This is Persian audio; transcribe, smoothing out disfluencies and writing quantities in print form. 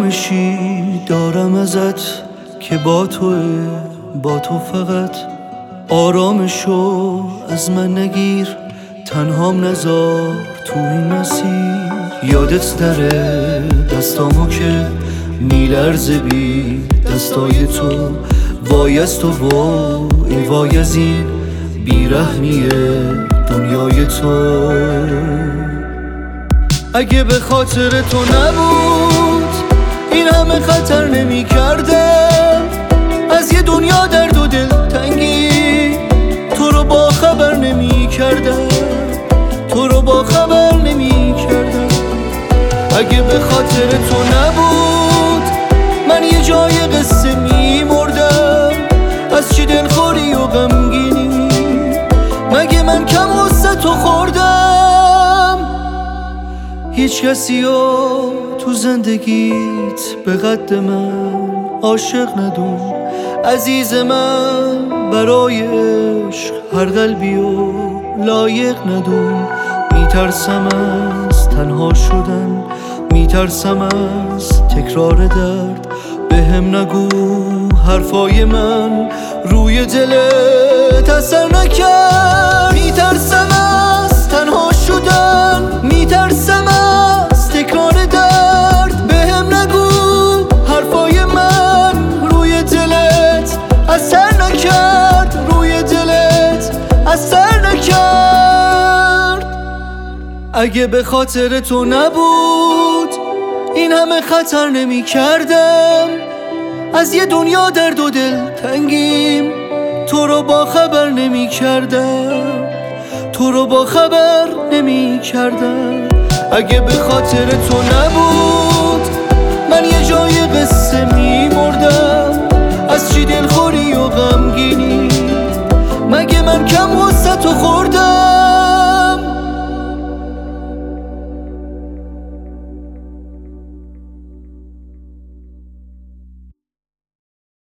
آرامشی دارم ازت که با تو فقط آرامشو از من نگیر، تنهام نذار تو این مسیر. یادت نره دستامو که میلرزه بی دستای تو، وای از تو وای وای از این بیرحمی دنیای تو. اگه به خاطر تو نبود این همه خطر نمی کردم، از یه دنیا درد و دلتنگی تو رو با خبر نمی کردم، تو رو با خبر نمی کردم. اگه به خاطر تو نبود من یه جای قصه می مردم، از چی دلخوری و غمگینی مگه من کم غصه تو خوردم؟ هیچ کسی رو تو زندگیت به قد من عاشق ندون عزیز من، برای عشق هر قلبی رو لایق ندون. میترسم از تنها شدن، میترسم از تکرار درد، بهم نگو حرفای من روی دلت اثر نکرد. میترسم از تنها شدن، میترسم از تکرار درد، بهم نگو حرفای من روی دلت اثر نکرد، روی دلت اثر نکرد. اگه به خاطر تو نبود این همه خطر نمی کردم، از یه دنیا درد و دلتنگیم تو رو با خبر نمی کردم، تو رو با خبر نمی کردم. اگه به خاطر تو نبود من یه جای قصه